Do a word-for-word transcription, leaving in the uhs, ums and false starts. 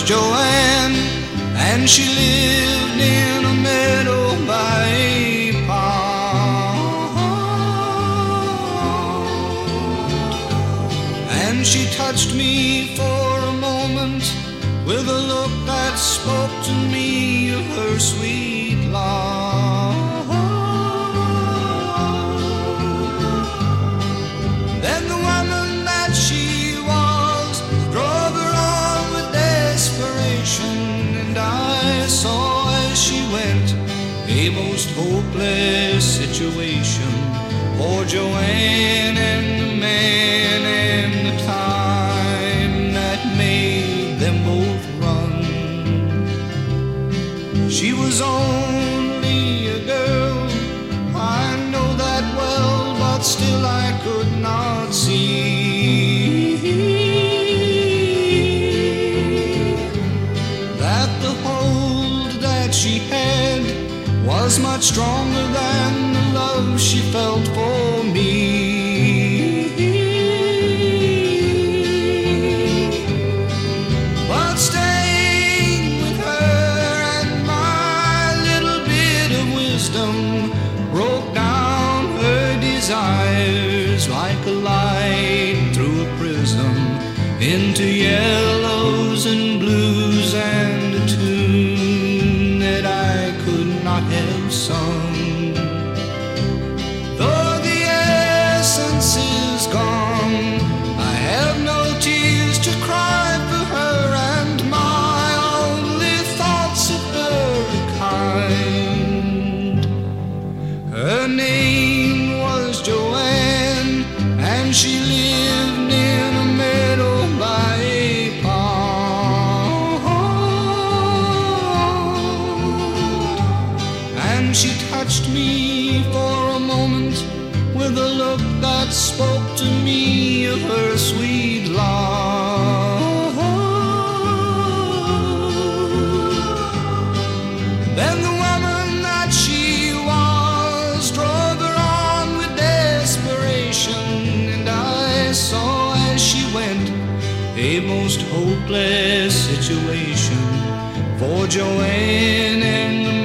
Joanne, and she lived in a meadow by a pond. And she touched me for a moment with a look that spoke to me of her sweet love. Then the woman that she was drove her on with desperation, and I saw as she went a most hopeless situation for Joanne and the man and the time that made them both run. She was only a girl, I know that well, but still I could not see that the hold that she had was much stronger than the love she felt for me. But staying with her and my little bit of wisdom broke down her desires like a light through a prism into yellows and blues and a tune that I could not have sung. Though the essence is gone, I have no tears to cry for her, and my only thoughts of her are kind. Her name was Joanne, and she lived in a meadow by a pond. And she touched me for a moment with a look that spoke to me of her sweet love. Then the woman that she was drove her on with desperation, and I saw as she went a most hopeless situation for Joanne and the